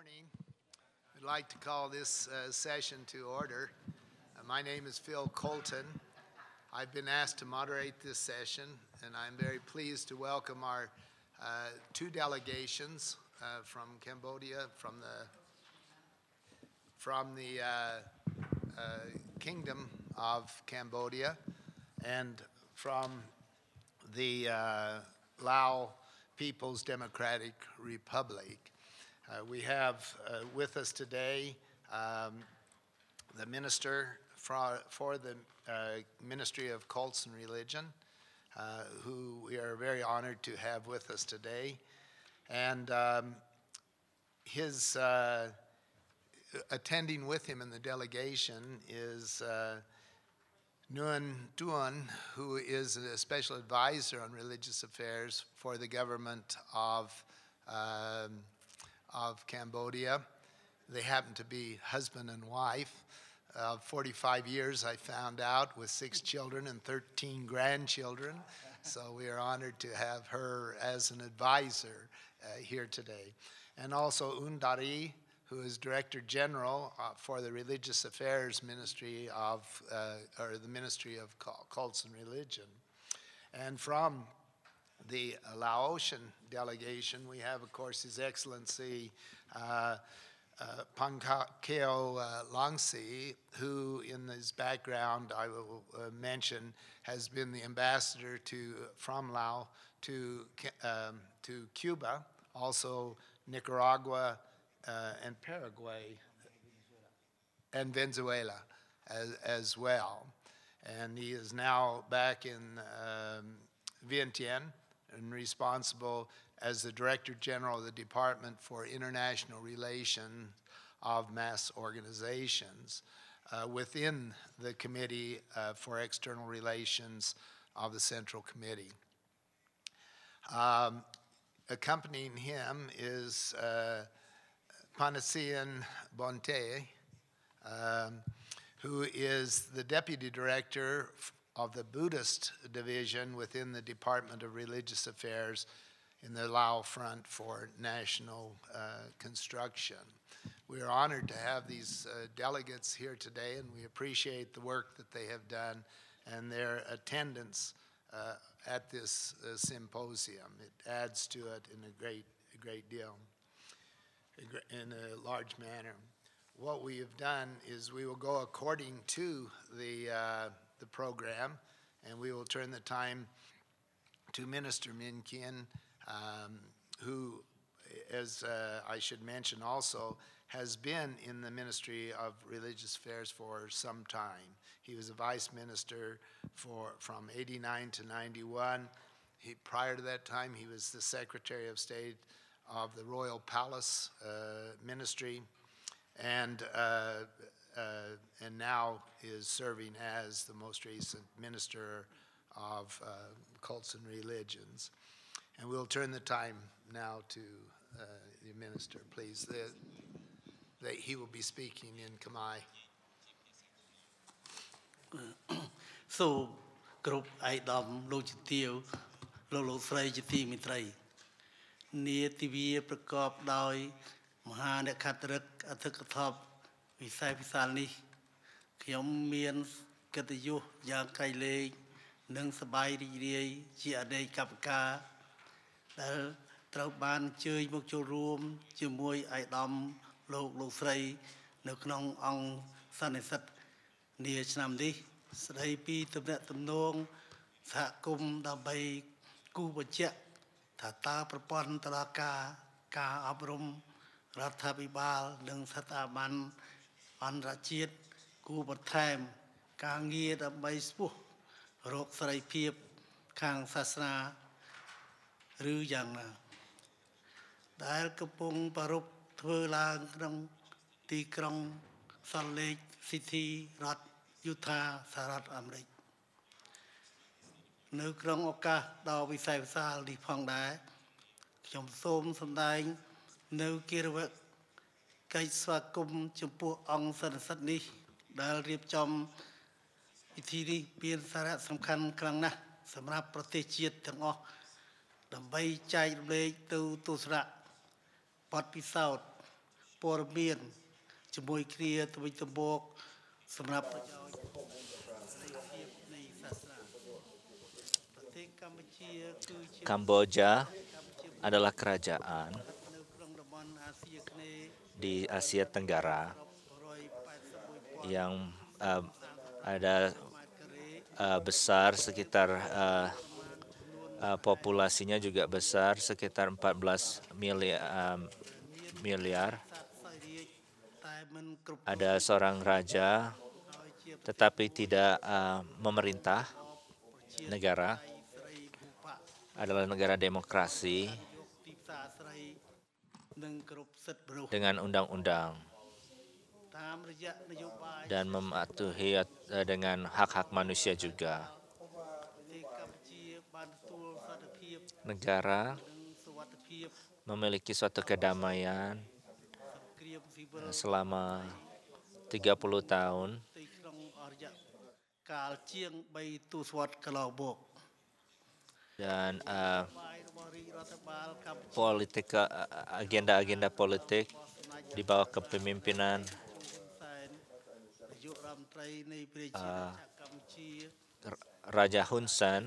morning. I'd like to call this session to order. My name is Phil Colton. I've been asked to moderate this session, and I'm very pleased to welcome our two delegations from Cambodia, from the Kingdom of Cambodia, and from the Lao People's Democratic Republic. We have with us today the minister for the Ministry of Cults and Religion, who we are very honored to have with us today. And his attending with him in the delegation is Nguyen Tuan, who is a special advisor on religious affairs for the government of Cambodia. They happen to be husband and wife. 45 years, I found out, with 6 children and 13 grandchildren. So we are honored to have her as an advisor here today. And also Undari, who is Director General for the Religious Affairs Ministry or the Ministry of Cults and Religion. And from the Laotian delegation, we have, of course, His Excellency Phongkheo Longsi, who in his background, I will mention, has been the ambassador from Laos to Cuba, also Nicaragua, and Paraguay, and Venezuela as well. And he is now back in Vientiane and responsible as the Director General of the Department for International Relations of Mass Organizations within the Committee for External Relations of the Central Committee. Accompanying him is Panasian Bonte, who is the Deputy Director of the Buddhist Division within the Department of Religious Affairs in the Lao Front for National Construction. We are honored to have these delegates here today, and we appreciate the work that they have done and their attendance at this symposium. It adds to it in a great deal, in a large manner. What we have done is we will go according to the program, and we will turn the time to Minister Min Kien, who, as I should mention also, has been in the Ministry of Religious Affairs for some time. He was a vice minister from 89 to 91. Prior to that time, he was the Secretary of State of the Royal Palace Ministry, and now is serving as the most recent Minister of Cults and Religions. And we'll turn the time now to the Minister, please. He will be speaking in Khmer. So, group Aidam Lochitio, Lolo Sray Jiti Mitray. Near TV Prekop Doi, Mahana Katarak, Atakatop, Visai Pisani, Kiom Mians, Katayu, Yang Kaile, Nung Sabai Ri, Chiade Kapka, Trauban, Chui Mokcho Room, Jimui Aidam, Lo Sray, Nuknong Ong Sanisat, near Snamdi, Sraipi, Tabnet Sakum, Dabai, Kubacha, Tata Propon Taraka, Ka Abrum, Rathabibal, Nung Sataban, Andrachit, Kubat Time, Kangi, the Baispu, Rock Sraipi, Kang Sasna, Rujana. Dial Kapung Parup, Twerlang, Tikrong, Salt Lake City, Rat, Utah, Sarat Amrik. No Krong Oka, Daw Visai Sal, Di Pong Dai, Chom Som Sandai, no Kirwak, Kaiswakum, Chumpu Ong Sanasatni, Dal Rip Chom, Itiri, Pien Sarat, some can Krangna, some rap protected Tango, the Bay Chai Blake to Sra, Pot Piece out. ព័ត៌មានជាមួយគ្នាទៅវិញទៅមកសម្រាប់ប្រយោជន៍សេរីភាពនៃសាសនាប្រទេសកម្ពុជាគឺជា Kamboja adalah kerajaan នៅក្នុងតំបន់អាស៊ីអាគ្នេយ៍ di Asia Tenggara 181,000 yang ada ម៉ែត្រការ៉េ besar sekitar populasinya juga besar sekitar 14 miliar. សត្វសរីរាជតែមិនគ្រប់ Ada seorang raja ហើយជា tetapi tidak memerintah ប្រជា negara, សេរីភូបៈ adalah negara demokrasi យកទីផ្សារសេរីនិងគ្រប់សិទ្ធិមនុស្ស dengan undang-undang តាមរយៈនយោបាយ dan mematuhi dengan hak-hak manusia juga. ប្រទេសកម្ពុជាបានទទួលសន្តិភាព Negara និងសុវត្ថិភាព memiliki suatu kedamaian សង្គ្រាមស៊ីវិល selama 30 tahun ទីក្នុងអស់រយៈកាលជាង3ទសវត្សរ៍កន្លងមក dan បាយរបស់រាជរដ្ឋបាលកម្ពុជា politik agenda-agenda politik សម្ដេច di bawah kepemimpinan សែននាយករដ្ឋមន្ត្រីនៃប្រជាជាតិកម្ពុជា Raja Hun Sen,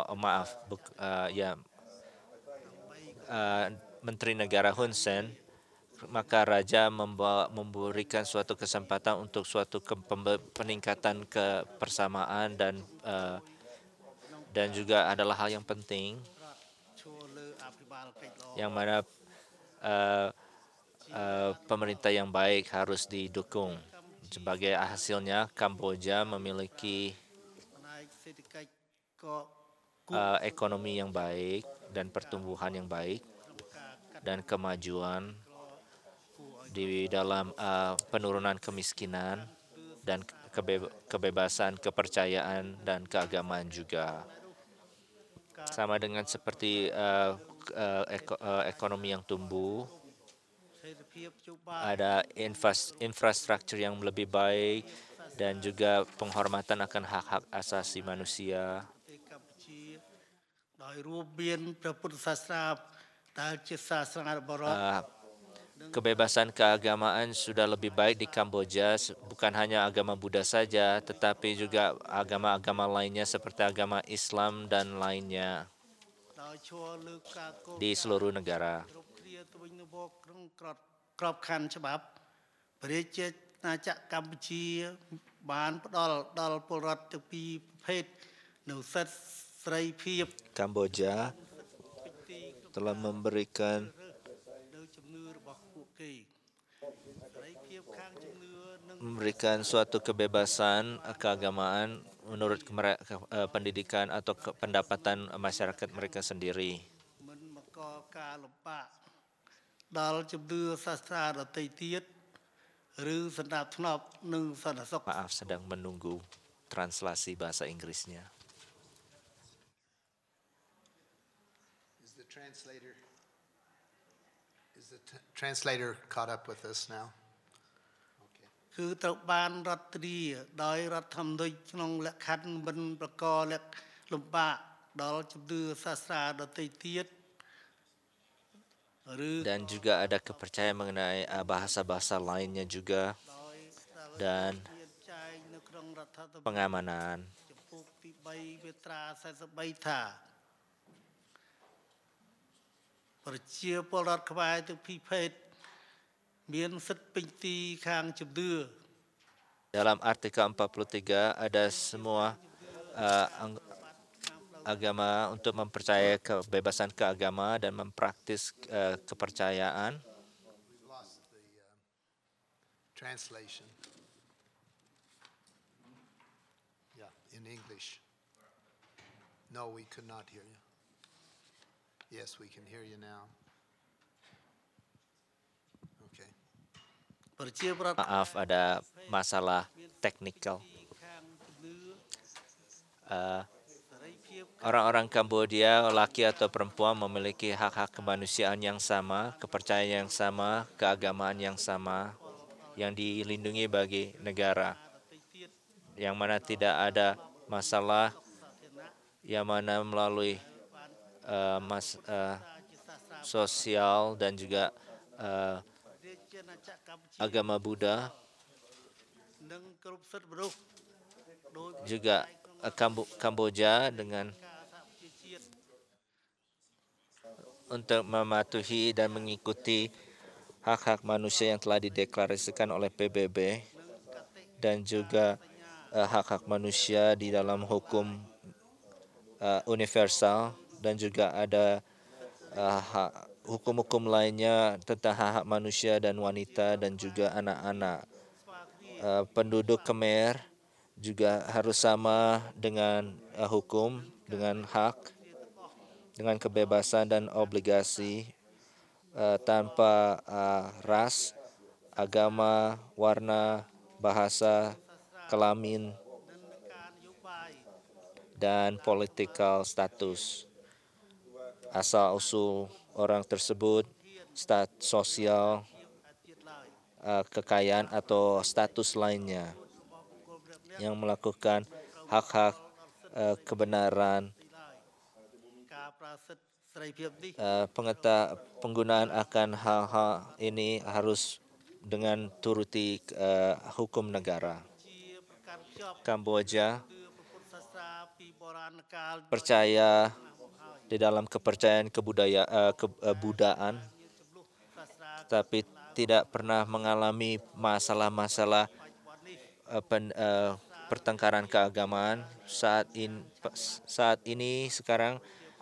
Menteri Negara Hun Sen, maka Raja memberikan suatu kesempatan untuk suatu peningkatan kebersamaan dan juga adalah hal yang penting ឈរលើអភិបាលកិច្ចល្អ yang mana pemerintah yang baik harus didukung. Sebagai hasilnya, Kamboja memiliki ផ្នែកសេដ្ឋកិច្ចក៏ ekonomi yang baik dan pertumbuhan yang baik ក្នុងការកាត់ dan kemajuan គួរឲ្យ di dalam penurunan kemiskinan dan kebebasan, kepercayaan dan keagamaan juga. Sama dengan seperti ekonomi yang tumbuh, សេដ្ឋភាពនយោបាយ ada infrastruktur yang lebih baik dan juga penghormatan akan hak-hak asasi manusia. ប្រទេសកម្ពុជាដោយរួមមានព្រះពុទ្ធសាសនាដែលជាសាសនាបរត Kebebasan keagamaan sudah lebih baik di Kamboja, bukan hanya agama Buddha saja, tetapi juga agama-agama lainnya seperti agama Islam dan lainnya ដោយឈរលើការគោរព di seluruh negara. គ្រប់គ្នាទៅវិញទៅមកក្នុងក្របខ័ណ្ឌច្បាប់ព្រះរាជាណាចក្រកម្ពុជាបានផ្ដល់ដល់ពលរដ្ឋទាំងពីរប្រភេទនៅសិទ្ធិសេរីភាព Kamboja ពេញទីក្នុង telah memberikan នៅជំនឿរបស់ពួកគេសេរីភាពខាងជំនឿនិង suatu kebebasan keagamaan menurut pendidikan atau pendapatan masyarakat mereka sendiri. មិនបង្កការលំបាកដល់ជំនឿសាសនាដទៃទៀតឬសណ្ដាប់ធ្នាប់និងសន្តិសុខ Maaf, sedang menunggu translasi bahasa Inggrisnya. Is the translator caught up with us now? គឺត្រូវបានរដ្ឋធានាដោយរដ្ឋធម្មនុញ្ញក្នុងលក្ខខណ្ឌមិនប្រកបលក្ខលំបាកដល់ជំនឿសាសនាដទៃទៀតឬ Dan juga ada kepercayaan mengenai bahasa-bahasa lainnya juga ដោយស្ថាប dan មានចែងនៅក្នុងរដ្ឋធម្មនុញ្ញ pengamanan. ចំពោះទី3មាត្រា43ថាប្រជាពលរដ្ឋខ្មែរទាំងពីរភេទមានសិទ្ធិពេញទីខាងជំនឿ Dalam artikel 43 ada semua agama untuk mempercayai kebebasan keagama dan mempraktis kepercayaan. We've lost the translation. Yeah, in English. No, we could not hear you. Yes, we can hear you now. Okay. ប្រជាពលរដ្ឋ Maaf, ada masalah teknikal. ខាងជំនឿ សេរីភាព Orang-orang Kamboja, laki atau perempuan, memiliki hak-hak kemanusiaan yang sama, kepercayaan yang sama, keagamaan yang sama, yang dilindungi bagi negara, ដទៃទៀត yang mana tidak ada masalah, សាធារណៈ yang mana melalui ជាសាសនា sosial dan juga រាជា agama Buddha, និងគ្រប់សិទ្ធិមនុស្សដោយ juga Kamboja dengan untuk mematuhi dan mengikuti hak-hak manusia yang telah dideklarasikan oleh PBB dan juga hak-hak manusia di dalam hukum universal dan juga ada hukum-hukum lainnya tentang hak-hak manusia dan wanita dan juga anak-anak. Penduduk Khmer juga harus sama dengan hukum, dengan hak, dengan kebebasan dan obligasi tanpa ras, agama, warna, bahasa, kelamin, និងការនយោបាយ dan political status. Asal-usul orang tersebut, sosial, អាជាតិឡើយ kekayaan atau status lainnya របស់បុគ្គលម្នាក់ៗ yang melakukan hak-hak kebenaran, ទីឡើយការប្រើសិទ្ធិសេរីភាពនេះ penggunaan akan hal-hal ini harus dengan turuti hukum negara. ជាប្រកាន់ខ្ជាប់ Kamboja គឺព្រះពុទ្ធសាសនាពីបុរាណកាល percaya ណាស់មកហើយ di dalam kepercayaan kebudayaan, មានចំនួនសាសនា tapi tidak pernah mengalami masalah-masalah បច្ចុប្បន្ននេះ pertengkaran keagamaan. Saat ini sekarang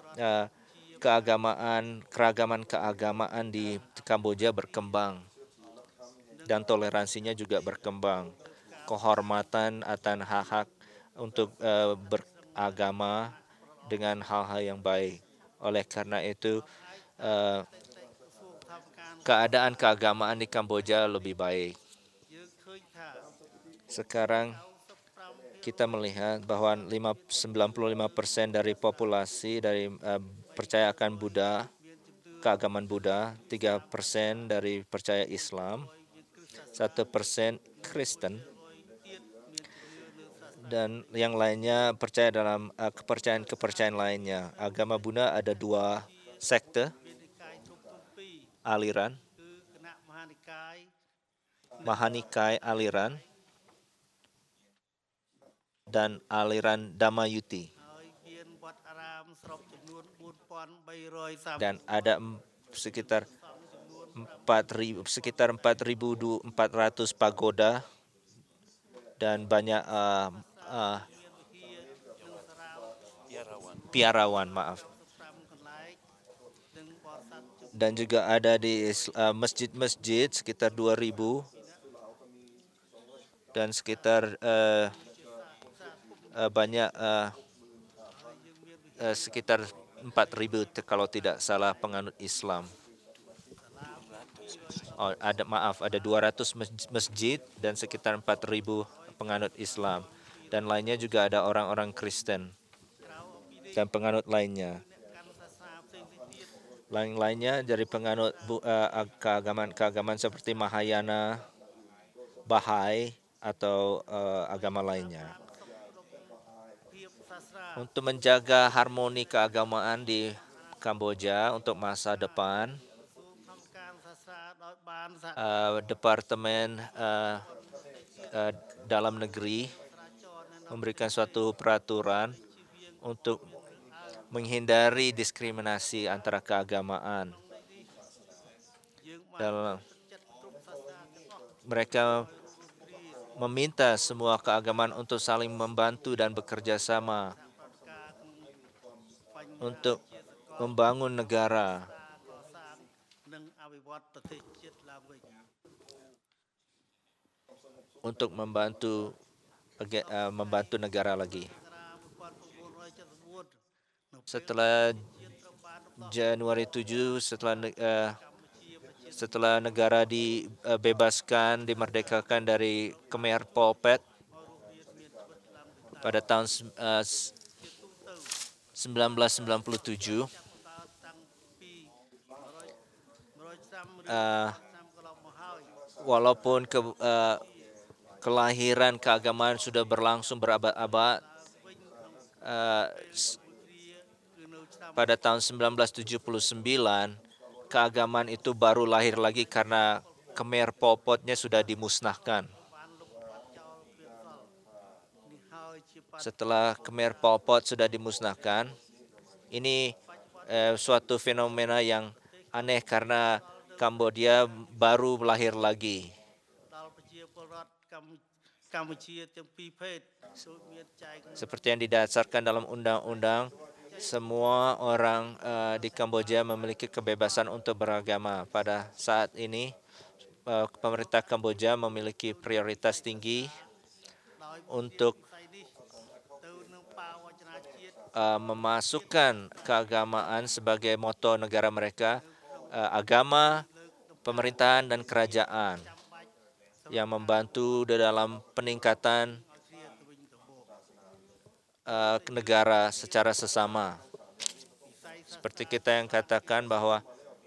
keragaman keagamaan di Kamboja berkembang dan toleransinya juga berkembang. Kehormatan atas hak-hak untuk beragama dengan hal-hal yang baik. Oleh karena itu, ក្រសួងធម្មការ keadaan keagamaan di Kamboja lebih baik. យើងឃើញថា Sekarang 95 kita melihat bahwa 95% dari populasi dari percaya akan Buddha, មានជំនឿ keagamaan Buddha, 3% dari percaya Islam, 1% Kristen, ទៀតមានជំនឿលើសាសនា dan yang lainnya percaya dalam kepercayaan-kepercayaan lainnya. Agama Buddha ada 2 sekte, មាននិកាយធំៗពីរ aliran, គឺគណៈមហានិកាយ Mahanikai aliran, dan aliran Dhammayuti. ហើយមានវត្តអារាមស្រុកចំនួន 4330 Dan ada sekitar 4.400 pagoda dan banyak piarawan, maaf. 5 កន្លែងនិងបរិស័ទជុំ Dan juga ada di masjid-masjid sekitar 2.000 dan sekitar banyak sekitar 4.000 kalau tidak salah penganut Islam. Ada 200 masjid dan sekitar 4.000 penganut Islam. Dan lainnya juga ada orang-orang Kristen ក្រៅអំពីនេះ dan penganut lainnya. អ្នកកាន់សាសនាផ្សេងៗទៀត Lain-lainnya dari penganut keagamaan seperti Mahayana, Bahai, atau agama lainnya. ភាពសាសនា Untuk menjaga harmoni keagamaan di Kamboja untuk masa depan, សួងធម្មការសាសនាដោយបានសហ Departemen Dalam Negeri ការចរនៅ memberikan suatu peraturan untuk menghindari diskriminasi antara keagamaan. យើងបាន Dalam ចិត្តគ្រប់សាសនាទាំងអស់ mereka meminta semua keagamaan untuk saling membantu dan bekerja sama ការបញ្ហា untuk membangun negara, កសាងនិងអភិវឌ្ឍប្រទេសជាតិឡើងវិញ untuk membantu negara lagi. តារា1974 នៅ Setelah ជាតិត្រូវបានរបស់ Januari 7, setelah កម្ពុជាប្រជា setelah negara dibebaskan, dimerdekakan dari Khmer Pol Pot ឲ្យរួមមានជីវិតឡើងវិញ pada tahun 1997, ចាប់ផ្ដើមតាំងពី100ឆ្នាំឬឆ្នាំកន្លងមកហើយ walaupun kelahiran keagamaan sudah berlangsung berabad-abad, វិញក្នុង s- គឺនៅឆ្នាំ pada tahun 1979 keagamaan itu baru lahir lagi karena Khmer Pol Pot-nya sudah dimusnahkan. Setelah Khmer Pol Pot sudah dimusnahkan, ini suatu fenomena yang aneh karena Kamboja baru lahir lagi. Seperti yang didasarkan dalam undang-undang, semua orang di Kamboja memiliki kebebasan untuk beragama. Pada saat ini, pemerintah Kamboja memiliki prioritas tinggi untuk memasukkan keagamaan sebagai moto negara mereka, agama, pemerintahan, dan kerajaan yang membantu dalam peningkatan negara secara sesama. Seperti kita yang katakan bahwa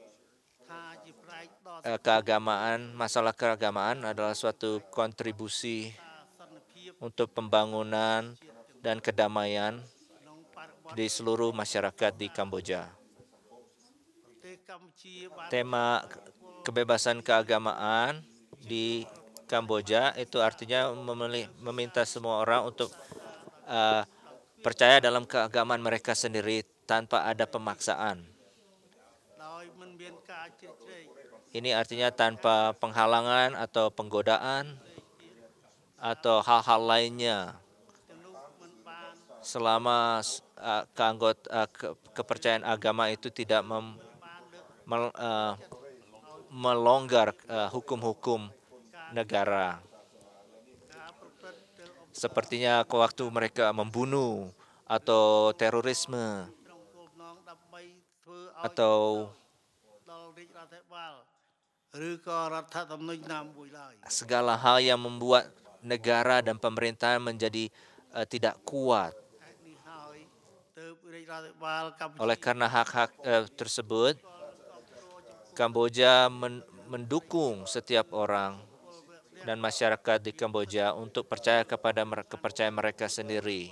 keagamaan, masalah keagamaan adalah suatu kontribusi untuk pembangunan dan kedamaian di seluruh masyarakat di Kamboja. Tema kebebasan keagamaan di Kamboja itu artinya meminta semua orang untuk percaya dalam keagamaan mereka sendiri tanpa ada pemaksaan. Ini artinya tanpa penghalangan atau penggodaan atau hal-hal lainnya selama kepercayaan agama itu tidak melonggar hukum-hukum negara. Sepertinya waktu mereka membunuh atau terorisme atau segala hal yang membuat negara dan pemerintahan menjadi tidak kuat. Oleh karena hak-hak tersebut, Kamboja mendukung setiap orang dan masyarakat di Kamboja untuk percaya kepada kepercayaan mereka sendiri.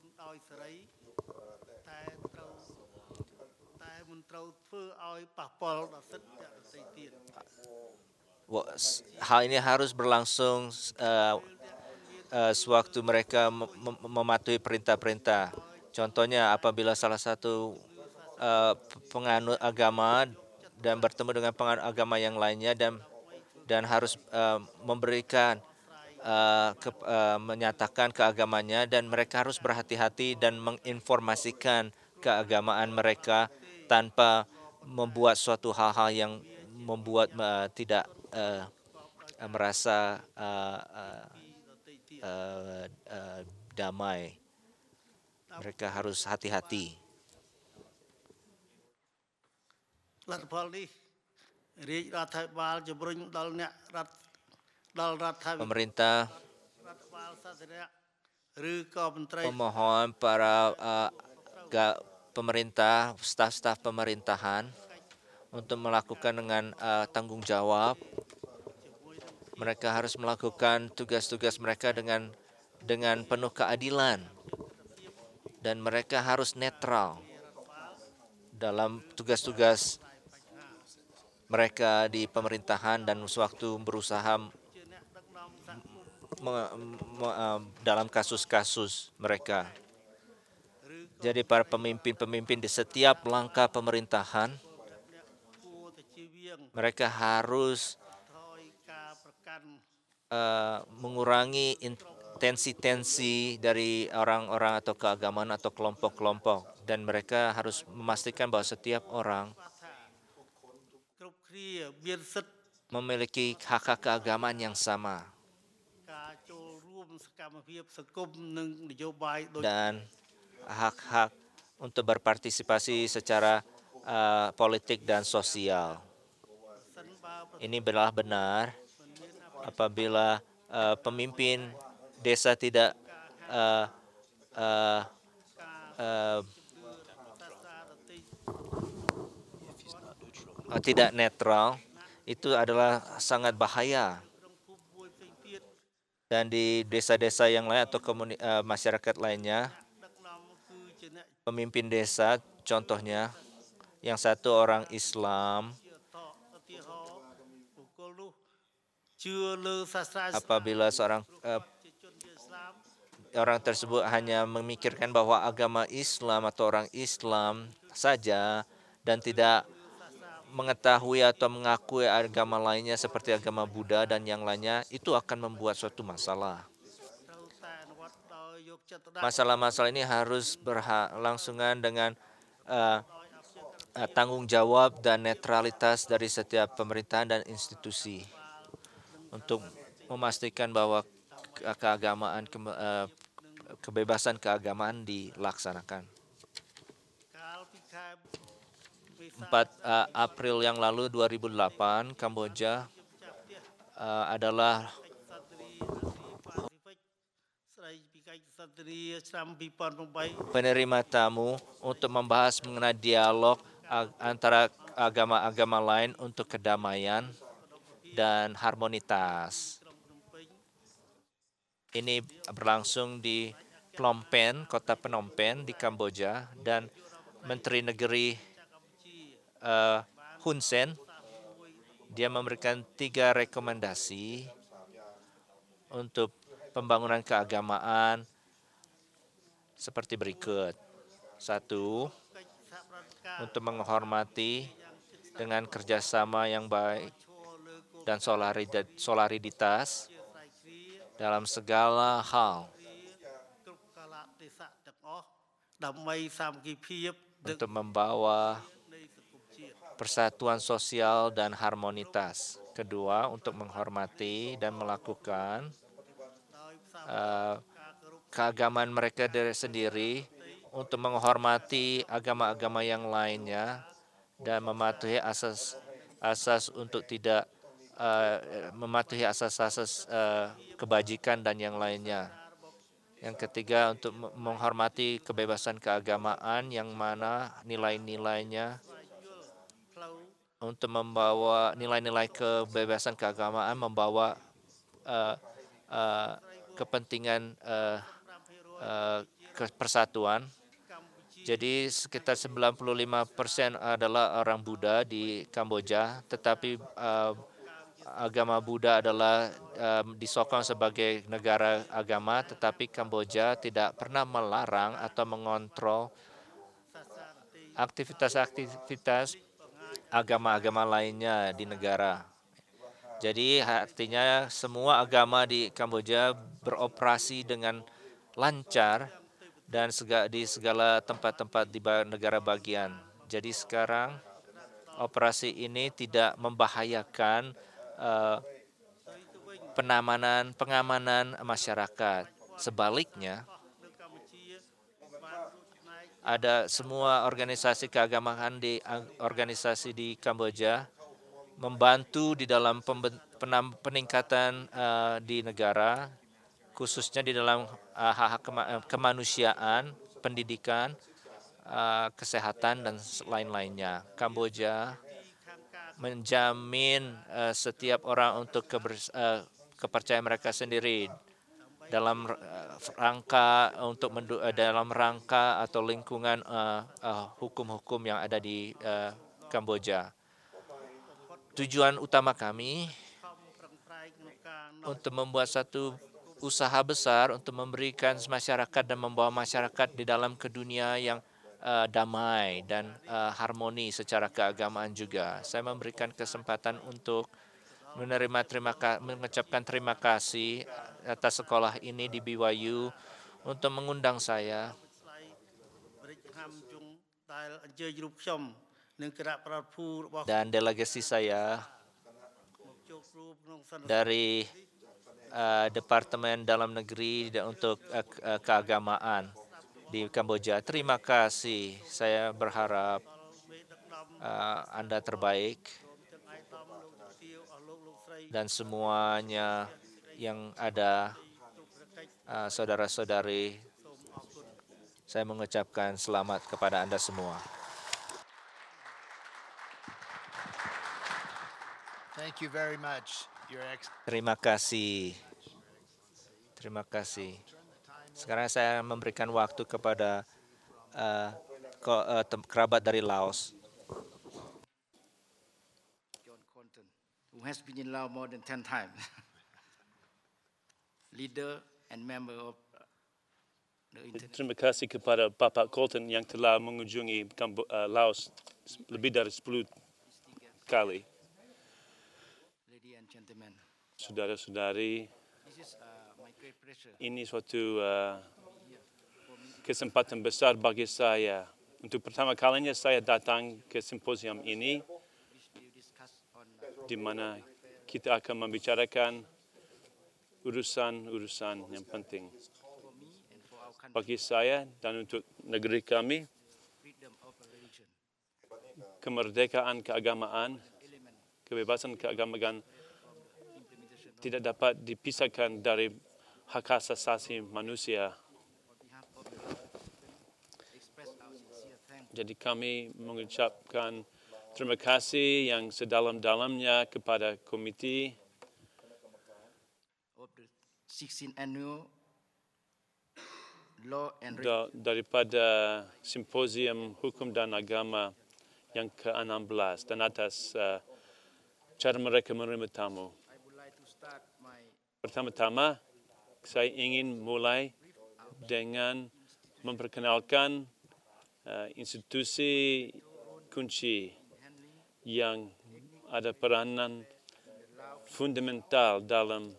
Hal ini harus berlangsung sewaktu mereka mematuhi perintah-perintah. Contohnya apabila salah satu penganut agama dan bertemu dengan penganut agama yang lainnya dan harus memberikan menyatakan keagamannya, dan mereka harus berhati-hati dan menginformasikan keagamaan mereka tanpa membuat suatu hal-hal yang membuat tidak merasa damai. Mereka harus hati-hati. Pemerintah memohon para pemerintah, staf-staf pemerintahan untuk melakukan dengan tanggung jawab. Mereka harus melakukan tugas-tugas mereka dengan penuh keadilan, dan mereka harus netral dalam tugas-tugas mereka di pemerintahan dan sewaktu berusaha dalam kasus-kasus mereka. Jadi para pemimpin-pemimpin di setiap langkah pemerintahan, mereka harus mengurangi tensi dari orang-orang atau keagamaan atau kelompok-kelompok, dan mereka harus memastikan bahwa setiap orang memiliki hak-hak keagamaan yang sama dan hak-hak untuk berpartisipasi secara politik dan sosial. Ini benar apabila pemimpin desa tidak tidak netral, itu adalah sangat bahaya. Dan di desa-desa yang lain atau masyarakat lainnya, pemimpin desa contohnya, yang satu orang Islam, ជឿលើសាសនា apabila orang tersebut hanya memikirkan bahwa agama Islam atau orang Islam saja dan tidak mengetahui atau mengakui agama lainnya seperti agama Buddha dan yang lainnya, itu akan membuat suatu masalah. ត្រូវតែអនុវត្តដោយយកចិត្តទុកដាក់ Masalah-masalah ini harus berlangsungan dengan tanggung jawab dan netralitas dari setiap pemerintahan dan institusi untuk memastikan bahwa kebebasan keagamaan dilaksanakan. កាលពីខែមេសា 4 April yang lalu 2008, Kamboja adalah សន្តិរីអាស៊ីប៉ាស៊ីហ្វិកស្ដីពីកិច្ចសន្តិរីឆ្នាំ 2008 penerima tamu untuk membahas mengenai dialog antara agama-agama lain untuk kedamaian dan harmonitas. ក្រុងភ្នំពេញ Ini berlangsung di Phnom Penh, kota Phnom Penh di Kamboja, dan Menteri Negeri Hun Sen, dia memberikan 3 rekomendasi untuk pembangunan keagamaan seperti berikut. 1, កិច្ចសហប្រតិការ untuk menghormati dengan kerjasama yang baik ឈរលើគោល dan solidaritas ជាស្រ័យគ្រា dalam segala hal គ្រប់កាលៈទេសៈទាំងអស់ដើម្បីសាមគ្គីភាពដឹក untuk membawa នៃសង្គមជាតិ persatuan sosial dan harmonitas. Kedua, untuk menghormati dan melakukan ដោយផ្សារ uh, ការគោរព keagamaan mereka sendiri, untuk menghormati agama-agama yang lainnya dan mematuhi asas untuk tidak mematuhi asas-asas kebajikan dan yang lainnya. Yang ketiga, untuk menghormati kebebasan keagamaan yang mana nilai-nilainya ផ្លូវ untuk membawa nilai-nilai kebebasan keagamaan membawa kepentingan persatuan. កម្ពុជា Jadi sekitar 95% adalah orang Buddha di Kamboja, tetapi agama Buddha adalah disokong sebagai negara agama, tetapi Kamboja tidak pernah melarang atau mengontrol សាសនាទី aktivitas-aktivitas agama-agama lainnya di negara. Jadi artinya semua agama di Kamboja beroperasi dengan lancar dan di segala tempat-tempat di negara bagian. Jadi sekarang operasi ini tidak membahayakan pengamanan masyarakat. Sebaliknya, នៅកម្ពុជាបានរួមចំណែក ada semua organisasi keagamaan organisasi di Kamboja membantu di dalam peningkatan di negara, khususnya di dalam hak-hak kemanusiaan, pendidikan, kesehatan, dan lain-lainnya. Kamboja ខាងការ menjamin setiap orang untuk kepercayaan mereka sendiri dalam rangka dalam rangka atau lingkungan hukum-hukum yang ada di Kamboja. Tujuan utama kami ខំប្រឹងប្រែងក្នុងការ untuk membuat satu usaha besar untuk memberikan masyarakat dan membawa masyarakat di dalam ke dunia yang damai dan harmoni secara keagamaan juga. Saya memberikan kesempatan untuk mengucapkan terima kasih atas sekolah ini di BYU untuk mengundang saya ស្ដីបរិជ្ជហាំជុងដែលអញ្ជើញរូបខ្ញុំនិងគណៈប្រតិភូរបស់ dan delegasi saya មកជួបរួមក្នុងសន្និសីទ dari Departemen Dalam Negeri dan untuk keagamaan di Kamboja. Terima kasih. Saya berharap មេដឹកនាំ Anda terbaik ទាំងឯកឧត្តមលោកទាវអស់លោកស្រី dan semuanya yang ada, គ្រប់ប្រកិច្ច saudara-saudari. សូមអរគុណ Saya mengucapkan selamat kepada Anda semua. Thank you very much, Your Excellency. Terima kasih. Terima kasih. Sekarang saya memberikan waktu kepada kerabat dari Laos. John Conton, who has been in Laos more than 10 times. Leader and member of the Terima kasih kepada Bapak Colton yang telah mengunjungi Laos lebih dari 10 kali. lady and gentlemen. Saudara-saudari, This is my great pleasure ini suatu for me kesempatan besar bagi saya. Untuk pertama kalinya saya datang ke simposium ini which will discuss on di mana kita akan membicarakan urusan-urusan yang penting for me and for our country, bagi saya dan untuk negeri kami. freedom of religion, Kemerdekaan keagamaan, element kebebasan keagamaan implementation tidak dapat dipisahkan dari hak asasi manusia. on behalf of the Lao people, express our sincere thanks Jadi kami mengucapkan terima kasih yang sedalam-dalamnya kepada komiti of the 16th annual Law and Religion daripada simposium hukum dan agama yang ke-16 dan atas cara mereka menerima tamu. I would like to start my Pertama-tama, saya ingin mulai dengan memperkenalkan institusi kunci handling yang ada peranan fundamental dalam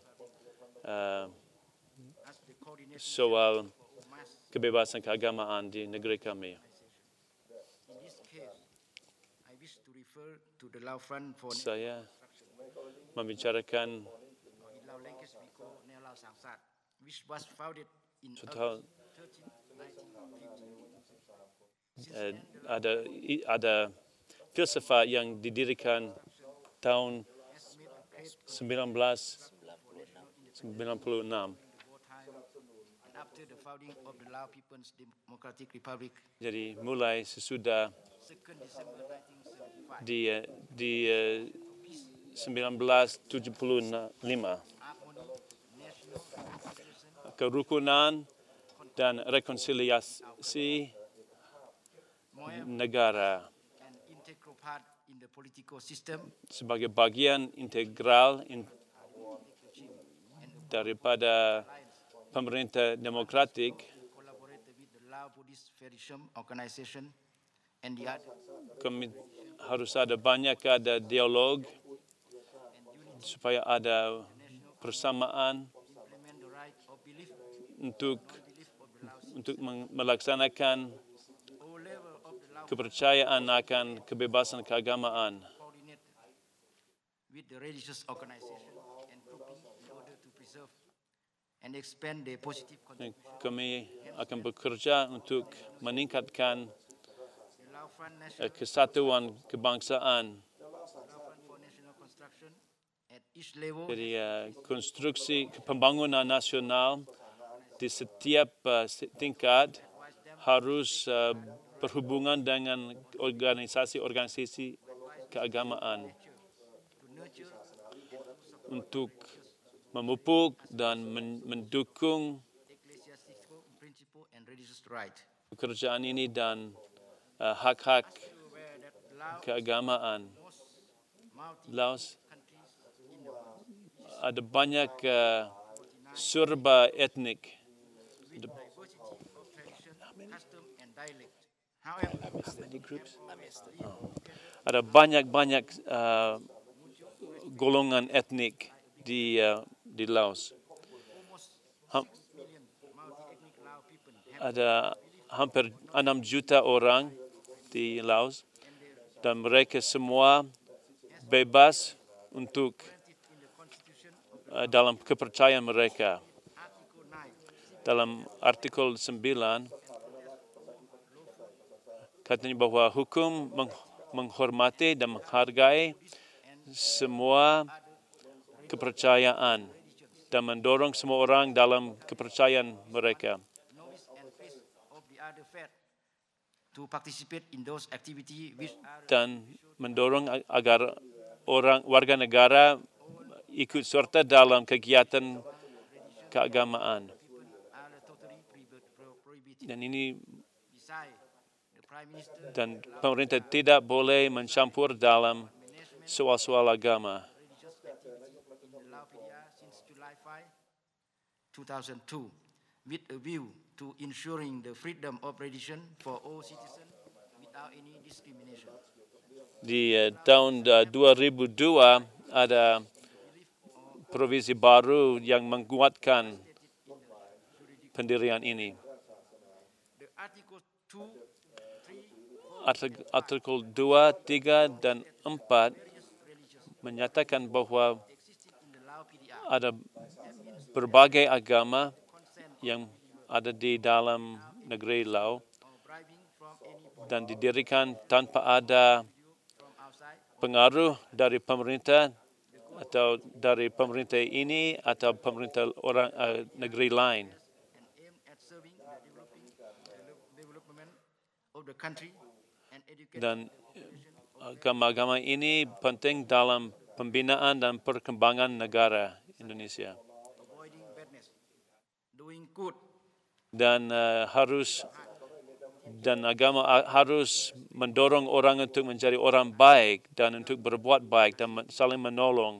as the coordinating soal for mass. kebebasan keagamaan di negeri kami. In this case, I wish to refer to the Lao Front for Saya membicarakan or in Lao language we call Neo Lao Sang Sat, which was founded in Total- August 13, 1950. ada filsafat yang didirikan tahun Has made a great 1996. wartime and after the founding of the Lao People's Democratic Republic, Jadi mulai sesudah 2nd December 1975, di 1975, harmony, national reconciliation, kerukunan dan rekonsiliasi more negara an integral part in the political system sebagai bagian integral daripada pemerintah demokratik. collaborated with the Lao Buddhist Federation Organization and the other Kami harus ada dialog supaya ada persamaan implement the right of belief, untuk belief of the Lao melaksanakan all level of the Lao kepercayaan akan kebebasan keagamaan. coordinate with the religious organization and grouping in order to preserve and expand the positive contribution. Kami akan bekerja untuk meningkatkan The Lao Front National kesatuan kebangsaan. Lao Front for National Construction at each level Jadi konstruksi pembangunan nasional di setiap tingkat harus berhubungan dengan organisasi-organisasi keagamaan to nurture untuk memupuk dan mendukung ecclesiastical principle and religious right. pekerjaan ini dan hak-hak Where that Lao keagamaan. most multi Laos countries in the world ada banyak serba etnik. with diversity of tradition, custom and dialect. However, Ada banyak golongan etnik di Laos. almost 6 million multi-ethnic Lao people have Ada hampir 6 juta orang di Laos dan mereka semua bebas untuk granted in the Constitution of dalam kepercayaan mereka. Article 9 Dalam artikel 9 katanya bahwa hukum menghormati dan menghargai semua kepercayaan dan mendorong semua orang dalam kepercayaan mereka. novice and priest of the other faith to participate in those activities which are Dan mendorong agar warga negara ikut serta dalam kegiatan keagamaan. totally prohibited. Dan ini Besides, the Prime Minister dan pemerintah tidak boleh mencampur dalam soal-soal agama. religious PDR since July 5, 2002, with a view to ensuring the freedom of religion for all citizens without any discrimination. Di tahun 2002 ada provisi baru yang menguatkan pendirian ini. The Article 2, 3, 4, Artikel 2, 3 dan 4 menyatakan bahawa existing in the Lao PDR ada berbagai agama yang ada di dalam negeri Laos or bribing from any dan didirikan tanpa ada from outside pengaruh dari pemerintah atau dari pemerintah ini atau pemerintah orang negeri lain. and aimed at serving the development of the country and education Dan agama-agama ini penting dalam pembinaan dan perkembangan negara Indonesia. avoiding badness, doing good, Dan agama harus mendorong orang untuk menjadi orang baik dan untuk berbuat baik dan saling menolong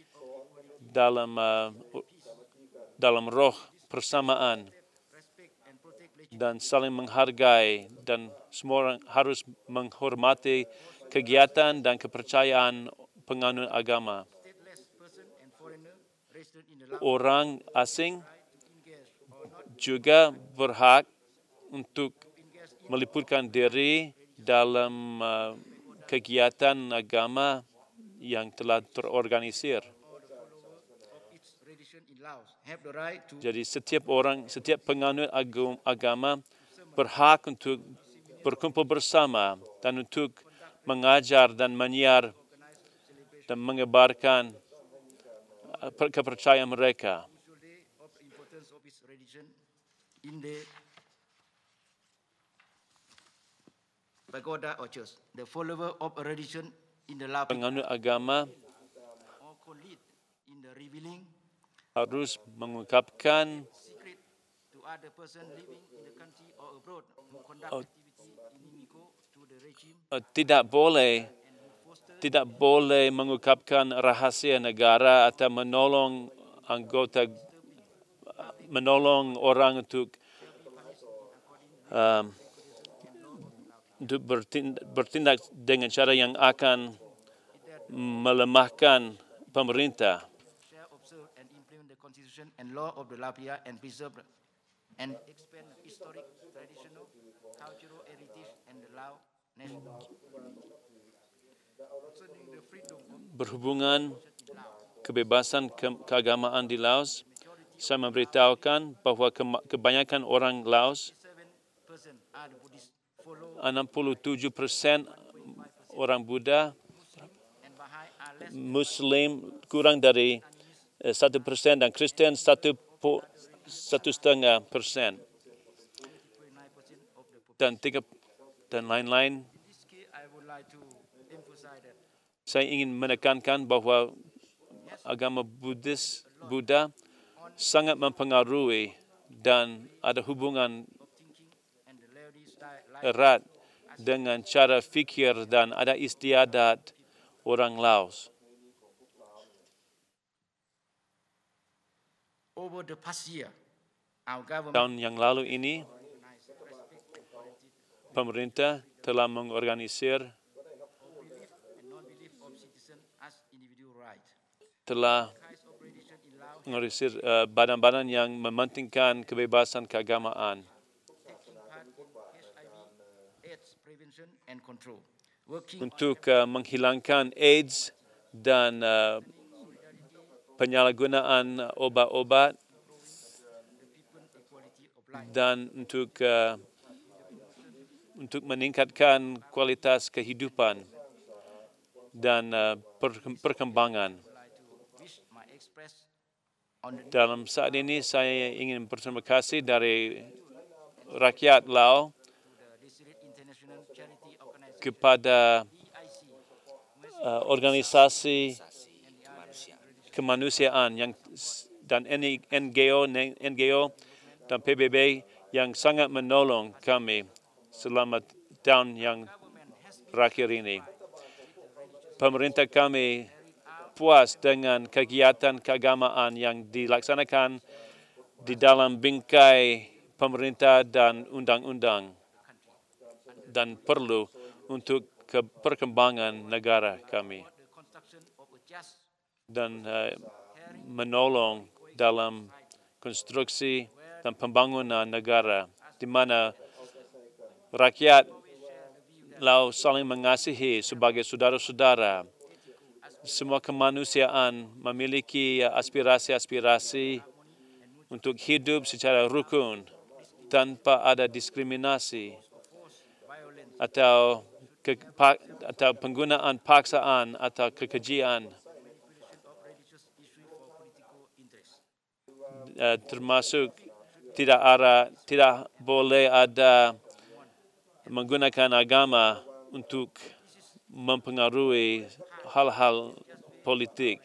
dalam roh persamaan respect and protect dan saling menghargai, dan semua orang harus menghormati kegiatan dan kepercayaan penganut agama. stateless person and foreigner resident in the Lao Orang asing engage or not juga berhak untuk meliputkan diri dalam kegiatan agama yang telah terorganisir. of its religion in Laos have the right to Jadi setiap penganut agama berhak untuk berkumpul bersama dan untuk mengajar dan menyiar dan menyebarkan kepercayaan mereka. usual day of importance of its religion in the pagoda or church. The follower of a religion in the Lao Penganut agama or co-lead in the revealing harus mengungkapkan secret to other person living in the country or abroad who conduct Oh. activity inimical to the regime tidak boleh mengungkapkan rahasia negara atau menolong orang untuk bertindak dengan cara yang akan melemahkan pemerintah. shall observe and implement the constitution and law of the Lao PDR and preserve and expand historic, traditional, cultural heritage and the Lao nation. Concerning the freedom of Berhubungan kebebasan keagamaan di Laos, saya memberitahukan bahawa kebanyakan orang Laos, 7% are the Buddhist, follow 67% orang Buddha, and Baha'i are less Muslim kurang dari 1% dan Kristen 1,5%. 29% of the population. Dan lain-lain. In this case, I would like to emphasize that Saya ingin menekankan bahawa agama Buddha sangat mempengaruhi dan ada hubungan thinking and the Laodi style life erat dengan cara fikir dan adat istiadat orang Laos. over the past year, our government Tahun yang lalu ini, pemerintah telah mengorganisir, and non-belief of citizens as individual rights. telah Kinds of religion in Laos mengorganisir badan-badan yang mementingkan kebebasan keagamaan taking part in HIV/AIDS prevention and control, working untuk menghilangkan AIDS dan penyalahgunaan obat-obat equality of life. dan untuk meningkatkan kualitas kehidupan dan perkembangan. Which might express on the Dalam saat ini saya ingin berterima kasih dari rakyat Laos Deseret International Charity Organization kepada (DIC) organisasi kemanusiaan dan NGO dan PBB yang sangat menolong kami selama tahun yang terakhir ini. Pemerintah kami puas dengan kegiatan keagamaan yang dilaksanakan di dalam bingkai pemerintah dan undang-undang dan perlu untuk perkembangan negara kami dan menolong dalam konstruksi dan pembangunan negara di mana rakyat Laos saling mengasihi sebagai saudara-saudara. Semua kemanusiaan memiliki aspirasi-aspirasi untuk hidup secara rukun tanpa ada diskriminasi atau penggunaan paksaan atau kekejian, termasuk tidak boleh ada menggunakan agama untuk mempengaruhi hal-hal politik.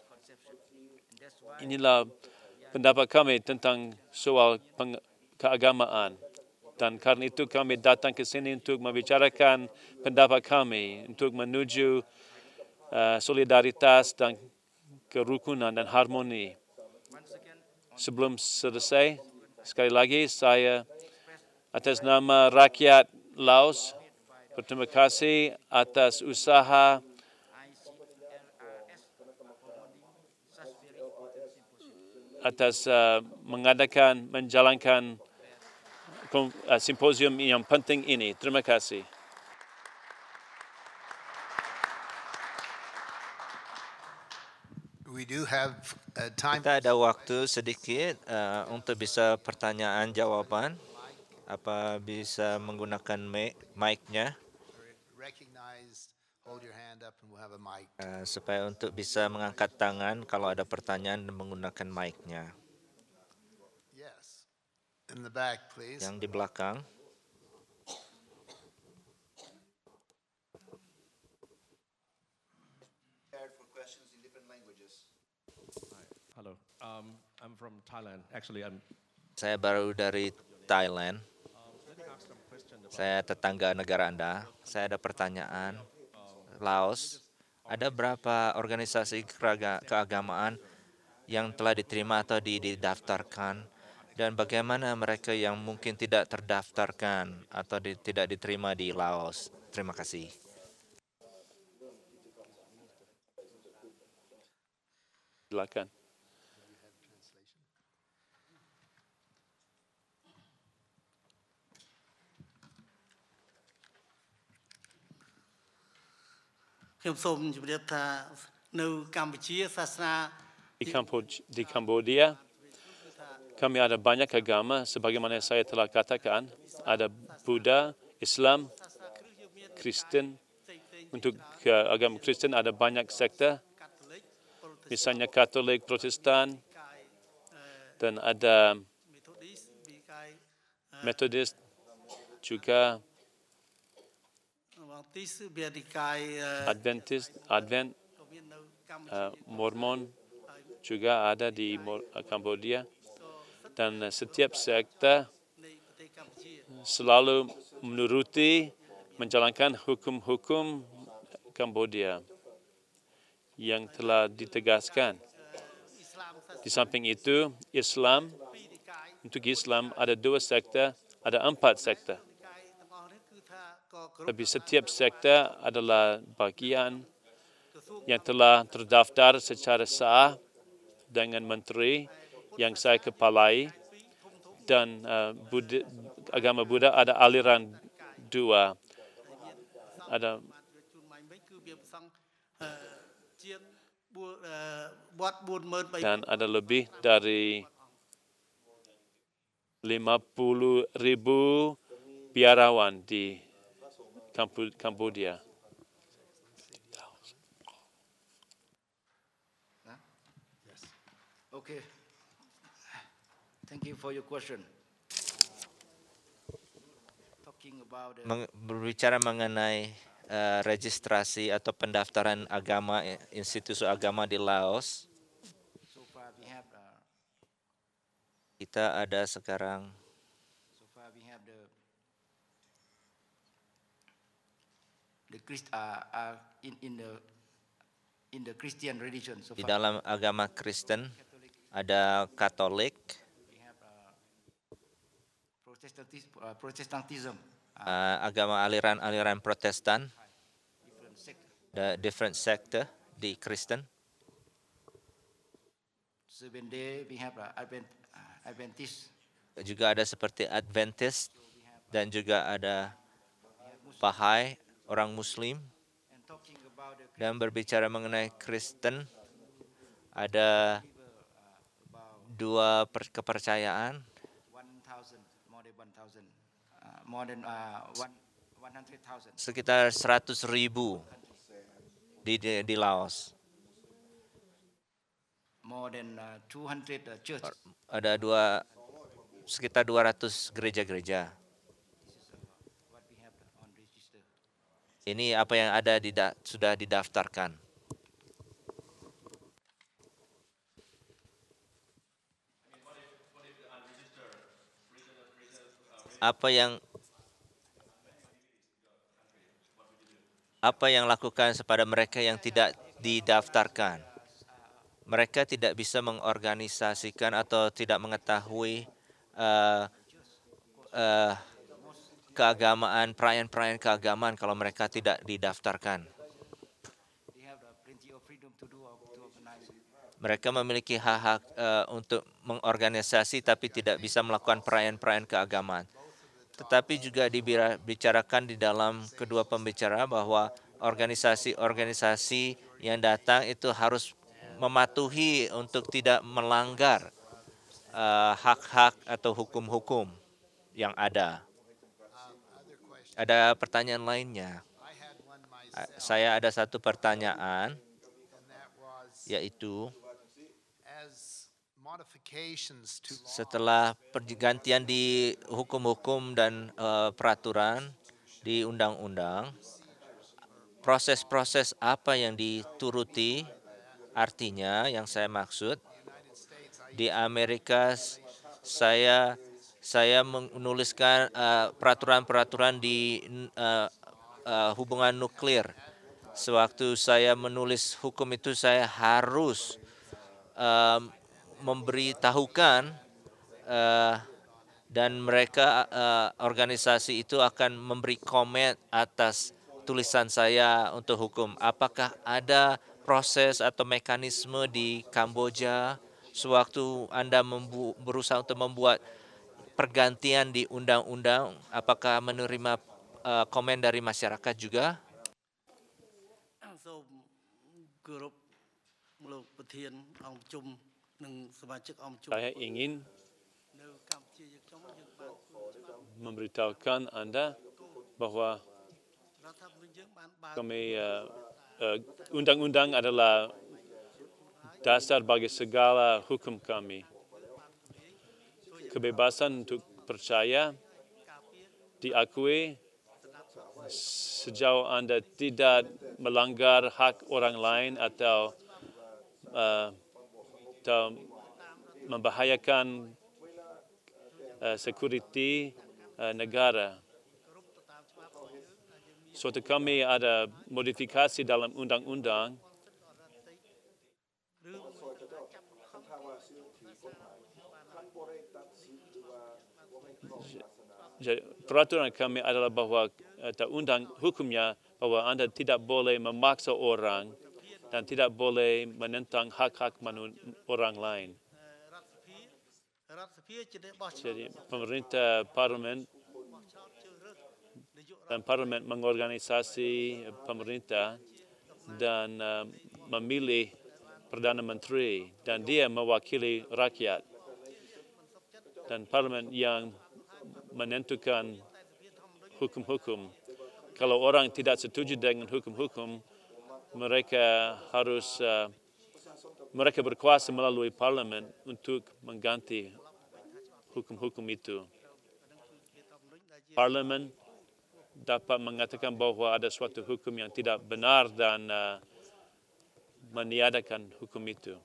Inilah pendapat kami tentang soal keagamaan. Dan karena itu kami datang ke sini untuk membicarakan pendapat kami untuk menuju solidaritas dan kerukunan dan harmoni. Sebelum selesai, sekali lagi saya atas nama rakyat Laos berterima kasih atas usaha atas menjalankan simposium yang penting ini. Terima kasih. We do have time. Kita ada waktu sedikit untuk bisa pertanyaan jawaban. Apa bisa menggunakan mic-nya Recognize, hold your hand up and we'll have a mic. supaya untuk bisa mengangkat tangan kalau ada pertanyaan dan menggunakan mic-nya. Yes. In the back, please. Yang di belakang. Hello, I'm from Thailand. Actually, Saya baru dari Thailand. Saya tetangga negara Anda. Saya ada pertanyaan. Laos, ada berapa organisasi keagamaan yang telah diterima atau didaftarkan? Dan bagaimana mereka yang mungkin tidak terdaftarkan atau tidak diterima di Laos? Terima kasih. Silakan. ខ្ញុំសូមជម្រាបថានៅកម្ពុជាសាសនា Di Kambodia, kami ada banyak agama, sebagaimana saya telah katakan, ada Buddha, Islam, Kristen. Untuk agama Kristen ada banyak sekte, misalnya Katolik, Protestan, dan ada Methodist juga, Adventist, Advent, Mormon juga ada di Kambodia. Dan setiap sekte selalu menjalankan hukum-hukum Kambodia yang telah ditegaskan. Di samping itu, Islam, untuk Islam ada 2 sekte, ada 4 sekte. Tapi setiap sekte adalah bagian yang telah terdaftar secara sah dengan menteri yang saya kepalai, dan agama Buddha ada aliran 2. Dan ada lebih dari 50,000 biarawan di Kambodia. Okay. Thank you for your question. Talking about Berbicara mengenai registrasi atau pendaftaran agama, institusi agama di Laos, so far we have kita ada sekarang the Christ in the in the Christian religion so Di far. dalam agama Kristen ada Katolik, We have Protestantism, agama aliran-aliran Protestan, different sect. different sector di Kristen. Seventh Day, we have Adventist. Juga ada seperti Adventist dan juga ada Bahai, orang Muslim. And talking about the Dan berbicara mengenai Kristen, ada dua kepercayaan, 1,000, more than 100,000. sekitar 100.000 di Laos. More than 200 churches. Ada sekitar 200 gereja-gereja. What we have on register. Ini apa yang ada sudah didaftarkan. Apa yang lakukan kepada mereka yang tidak didaftarkan? Mereka tidak bisa mengorganisasikan atau tidak mengetahui keagamaan, perayaan-perayaan keagamaan kalau mereka tidak didaftarkan. They have plenty of freedom to organize. Mereka memiliki hak-hak untuk mengorganisasi tapi tidak bisa melakukan perayaan-perayaan keagamaan. Tetapi juga dibicarakan di dalam kedua pembicara bahwa organisasi-organisasi yang datang itu harus mematuhi untuk tidak melanggar hak-hak atau hukum-hukum yang ada. Ada pertanyaan lainnya. Saya ada satu pertanyaan, yaitu setelah pergantian di hukum-hukum dan peraturan di undang-undang, proses-proses apa yang dituruti? Artinya yang saya maksud, di Amerika saya menuliskan peraturan-peraturan di hubungan nuklir. Sewaktu saya menulis hukum itu, saya harus memberitahukan dan mereka organisasi itu akan memberi komen atas tulisan saya untuk hukum. Apakah ada proses atau mekanisme di Kamboja sewaktu Anda berusaha untuk membuat pergantian di undang-undang? Apakah menerima komen dari masyarakat juga? សូមគោរពលោកប្រធានអង្គប្រជុំនិងសមាជិកអង្គប្រជុំ Saya ingin នៅកម្ពុជាយើងបាន memberitahukan Anda bahwa រដ្ឋធម្មនុញ្ញយើងបានបើក kami undang-undang adalah dasar bagi segala hukum kami. Kebebasan untuk percaya diakui sejauh Anda tidak melanggar hak orang lain atau membahayakan security negara. Suatu kami ada modifikasi dalam undang-undang peraturan kami adalah bahwa undang hukumnya bahwa Anda tidak boleh memaksa orang dan tidak boleh menentang hak-hak orang lain. រដ្ឋសភាជាអ្នកបោះឆ្នោត Jadi pemerintah parlemen dan parlemen mengorganisasi pemerintah dan memilih Perdana Menteri dan dia mewakili rakyat. Dan parlemen yang menentukan hukum-hukum. Kalau orang tidak setuju dengan hukum-hukum, mereka harus mereka berkuasa melalui parlemen untuk mengganti hukum-hukum itu. Parlemen dapat mengatakan bahwa ada suatu hukum yang tidak benar dan meniadakan hukum itu.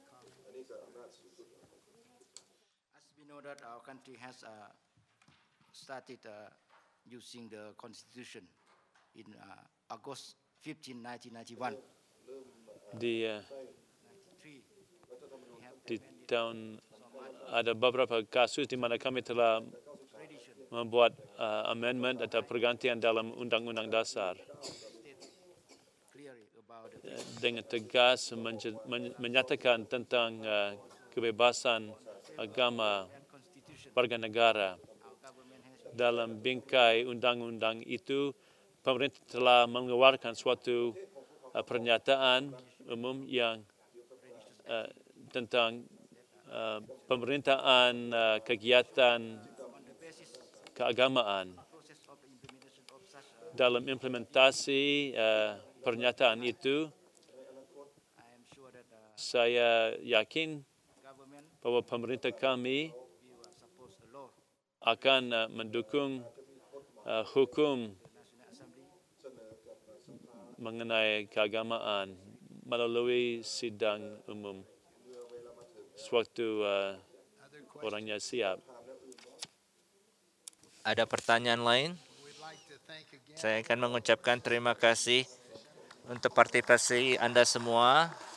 As we know that our country has started using the constitution in August 15, 1991. di tahun ada beberapa kasus di mana kami telah membuat amendment atau pergantian dalam Undang-Undang Dasar dengan tegas menyatakan tentang kebebasan agama warga negara. Dalam bingkai undang-undang itu, pemerintah telah mengeluarkan suatu pernyataan umum yang tentang pemerintahan kegiatan keagamaan. Dalam implementasi pernyataan itu, saya yakin bahwa pemerintah kami akan mendukung hukum mengenai keagamaan melalui sidang umum sewaktu orangnya siap. Ada pertanyaan lain? Saya akan mengucapkan terima kasih untuk partisipasi Anda semua.